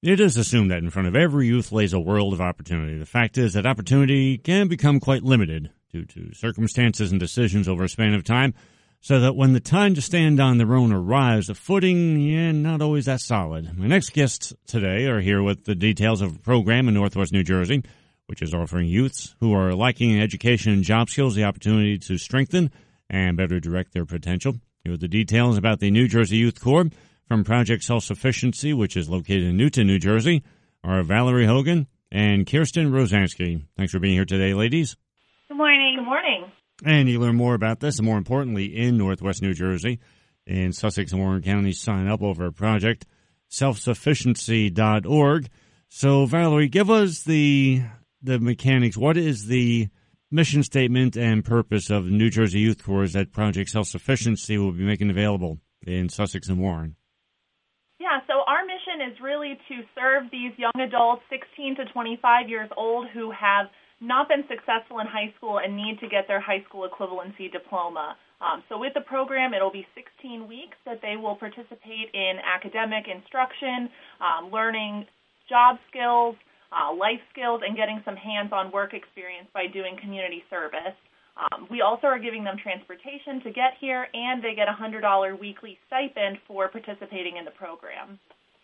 It is assumed that in front of every youth lays a world of opportunity. The fact is that opportunity can become quite limited due to circumstances and decisions over a span of time, so that when the time to stand on their own arrives, the footing, not always that solid. My next guests today are here with the details of a program in Northwest New Jersey, which is offering youths who are lacking in education and job skills the opportunity to strengthen and better direct their potential. Here are the details about the New Jersey Youth Corps from Project Self-Sufficiency, which is located in Newton, New Jersey, are Valerie Hogan and Kirsten Rosansky. Thanks for being here today, ladies. Good morning. Good morning. And you learn more about this, and more importantly, in Northwest New Jersey, in Sussex and Warren counties, sign up over at Project Self-Sufficiency.org. So, Valerie, give us the mechanics. What is the mission statement and purpose of the New Jersey Youth Corps that Project Self-Sufficiency will be making available in Sussex and Warren? Yeah, so our mission is really to serve these young adults, 16 to 25 years old, who have not been successful in high school and need to get their high school equivalency diploma. So with the program, it'll be 16 weeks that they will participate in academic instruction, learning job skills, life skills, and getting some hands-on work experience by doing community service. We also are giving them transportation to get here, and they get a $100 weekly stipend for participating in the program.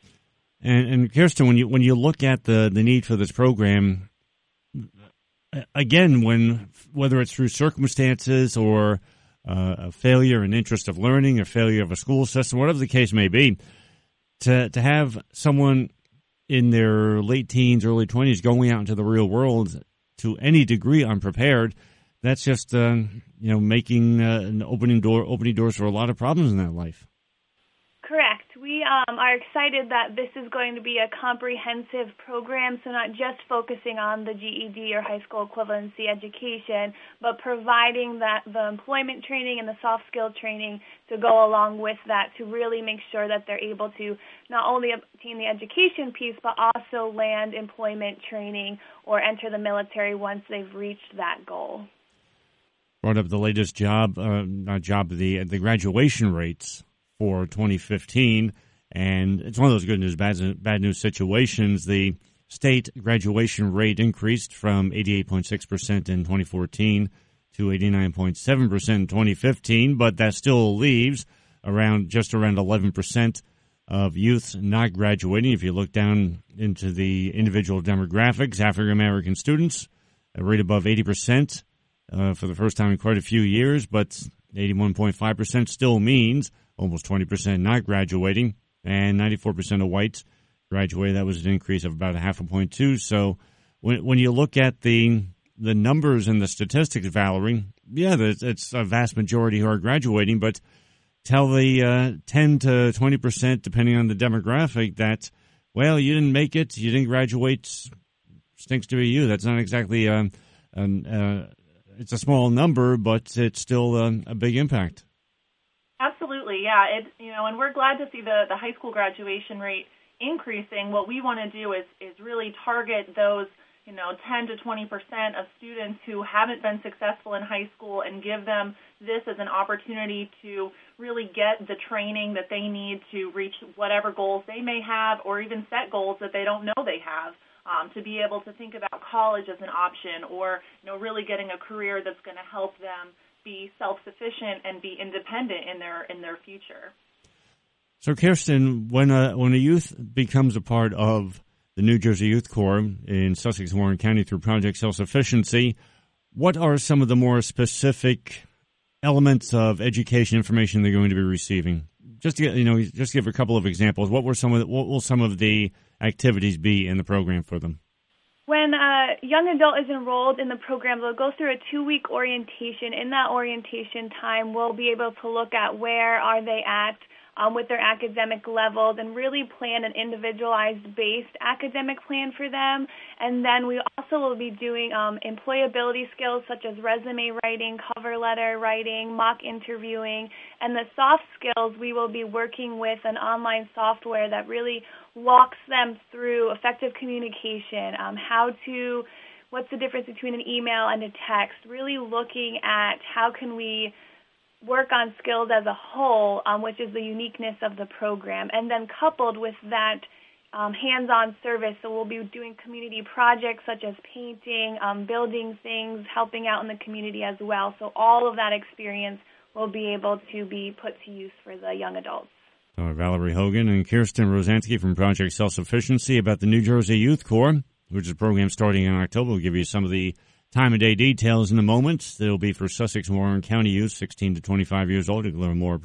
And Kirsten, when you look at the need for this program, again, whether it's through circumstances or a failure in interest of learning, or failure of a school system, whatever the case may be, to have someone in their late teens, early 20s going out into the real world to any degree unprepared, that's just making and opening doors for a lot of problems in that life. Correct. We are excited that this is going to be a comprehensive program, so not just focusing on the GED or high school equivalency education, but providing the employment training and the soft skill training to go along with that to really make sure that they're able to not only obtain the education piece, but also land employment training or enter the military once they've reached that goal. Brought up the latest the graduation rates for 2015, and it's one of those good news, bad news situations. The state graduation rate increased from 88.6% in 2014 to 89.7% in 2015, but that still leaves just around 11% of youth not graduating. If you look down into the individual demographics, African American students, a rate above 80%. For the first time in quite a few years, but 81.5% still means almost 20% not graduating, and 94% of whites graduated. That was an increase of about a half a point too. So when you look at the numbers and the statistics, Valerie, it's a vast majority who are graduating, but tell the 10 to 20%, depending on the demographic, that, well, you didn't make it, you didn't graduate, stinks to be you. That's not exactly it's a small number, but it's still a big impact. Absolutely, yeah. And we're glad to see the high school graduation rate increasing. What we want to do is really target those 10 to 20% of students who haven't been successful in high school and give them this as an opportunity to really get the training that they need to reach whatever goals they may have, or even set goals that they don't know they have. To be able to think about college as an option, or really getting a career that's going to help them be self-sufficient and be independent in their future. So, Kirsten, when a youth becomes a part of the New Jersey Youth Corps in Sussex and Warren County through Project Self-Sufficiency, what are some of the more specific elements of education information they're going to be receiving? Just give a couple of examples. What will some of the activities be in the program for them? When a young adult is enrolled in the program, they'll go through a 2-week orientation. In that orientation time, we'll be able to look at where are they at with their academic levels and really plan an individualized-based academic plan for them. And then we also will be doing employability skills such as resume writing, cover letter writing, mock interviewing. And the soft skills, we will be working with an online software that really walks them through effective communication, what's the difference between an email and a text, really looking at how can we work on skills as a whole, which is the uniqueness of the program. And then coupled with that hands-on service. So we'll be doing community projects such as painting, building things, helping out in the community as well. So all of that experience will be able to be put to use for the young adults. Valerie Hogan and Kirsten Rosansky from Project Self-Sufficiency about the New Jersey Youth Corps, which is a program starting in October. We'll give you some of the time of day details in a moment. It'll be for Sussex Warren County youth 16 to 25 years old. You can learn more at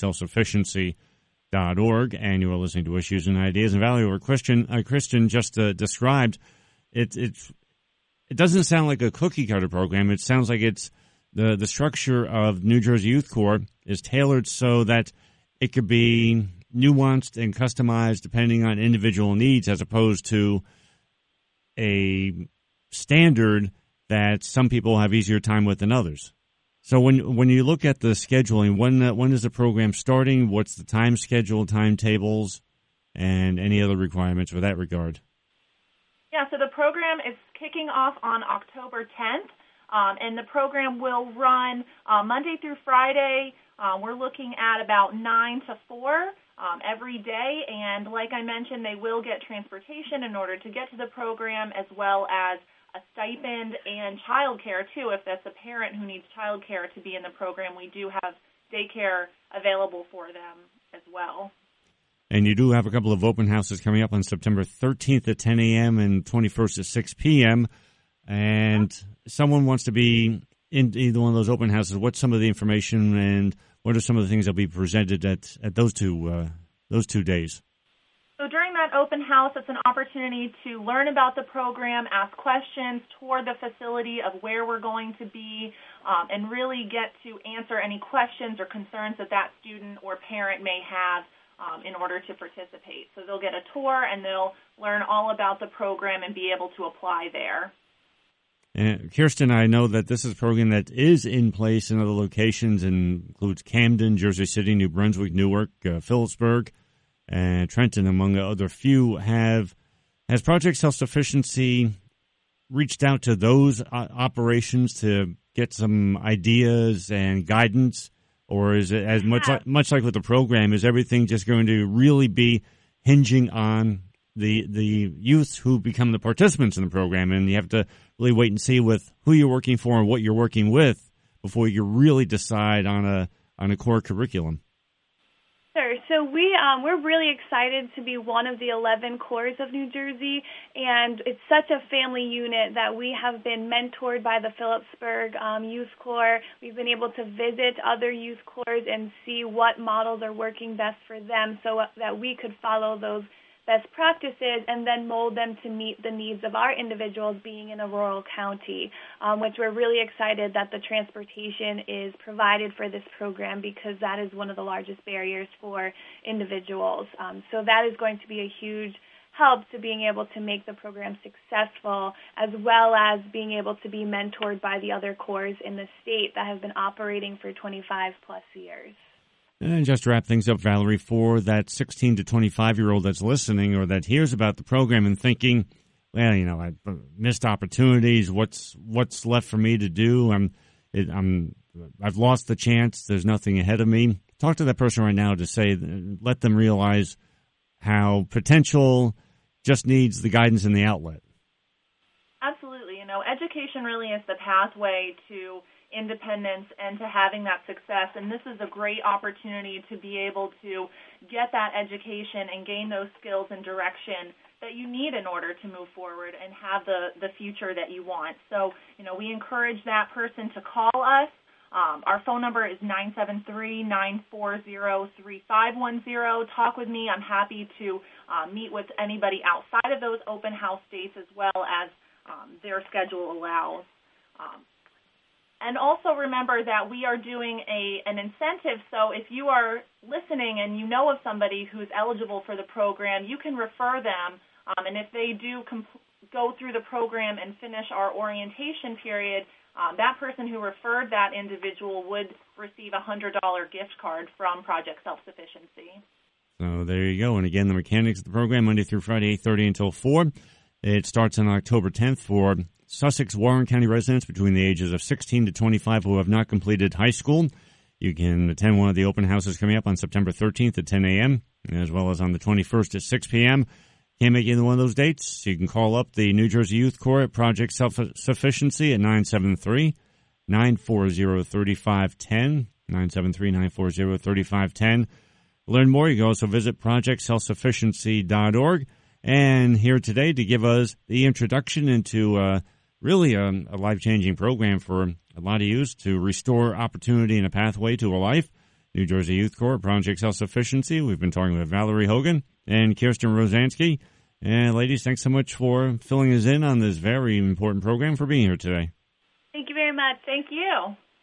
projectselfsufficiency.org. And you are listening to Issues and Ideas. And Valerie, or Kristen just described, it doesn't sound like a cookie cutter program. It sounds like it's the structure of New Jersey Youth Corps is tailored so that it could be nuanced and customized depending on individual needs, as opposed to a standard that some people have easier time with than others. So when you look at the scheduling, when is the program starting? What's the time schedule, timetables, and any other requirements for that regard? Yeah, so the program is kicking off on October 10th, and the program will run Monday through Friday. We're looking at about 9 to 4 every day, and like I mentioned, they will get transportation in order to get to the program, as well as a stipend and childcare too. If that's a parent who needs childcare to be in the program, we do have daycare available for them as well. And you do have a couple of open houses coming up on September 13th at 10 a.m. and 21st at 6 p.m. And someone wants to be in either one of those open houses. What's some of the information and what are some of the things that will be presented at those two days? So during that open house, it's an opportunity to learn about the program, ask questions, tour the facility of where we're going to be, and really get to answer any questions or concerns that student or parent may have in order to participate. So they'll get a tour and they'll learn all about the program and be able to apply there. And Kirsten, I know that this is a program that is in place in other locations and includes Camden, Jersey City, New Brunswick, Newark, Phillipsburg, and Trenton, among other few. Has Project Self-Sufficiency reached out to those operations to get some ideas and guidance, or is it much like with the program? Is everything just going to really be hinging on the youth who become the participants in the program, and you have to really wait and see with who you're working for and what you're working with before you really decide on a core curriculum? Sure. So we're really excited to be one of the 11 corps of New Jersey, and it's such a family unit that we have been mentored by the Phillipsburg Youth Corps. We've been able to visit other youth corps and see what models are working best for them so that we could follow those best practices and then mold them to meet the needs of our individuals being in a rural county, which we're really excited that the transportation is provided for this program, because that is one of the largest barriers for individuals. So that is going to be a huge help to being able to make the program successful, as well as being able to be mentored by the other corps in the state that have been operating for 25 plus years. And just to wrap things up, Valerie, for that 16 to 25-year-old that's listening or that hears about the program and thinking, well, I missed opportunities. What's left for me to do? I've lost the chance. There's nothing ahead of me. Talk to that person right now to say, let them realize how potential just needs the guidance and the outlet. Absolutely. Education really is the pathway to independence and to having that success, and this is a great opportunity to be able to get that education and gain those skills and direction that you need in order to move forward and have the future that you want. So, we encourage that person to call us. Our phone number is 973-940-3510. Talk with me. I'm happy to meet with anybody outside of those open house dates as well as their schedule allows. And also remember that we are doing an incentive, so if you are listening and you know of somebody who's eligible for the program, you can refer them, and if they do go through the program and finish our orientation period, that person who referred that individual would receive a $100 gift card from Project Self-Sufficiency. So there you go. And again, the mechanics of the program, Monday through Friday, 8:30 until 4. It starts on October 10th for Sussex Warren County residents between the ages of 16 to 25 who have not completed high school. You can attend one of the open houses coming up on September 13th at 10 a.m., as well as on the 21st at 6 p.m. Can't make either one of those dates? You can call up the New Jersey Youth Corps at Project Self-Sufficiency at 973-940-3510, 973-940-3510. Learn more, you can also visit projectselfsufficiency.org. And here today to give us the introduction into really a life-changing program for a lot of youth to restore opportunity and a pathway to a life. New Jersey Youth Corps, Project Self-Sufficiency. We've been talking with Valerie Hogan and Kirsten Rosansky. And ladies, thanks so much for filling us in on this very important program, for being here today. Thank you very much. Thank you.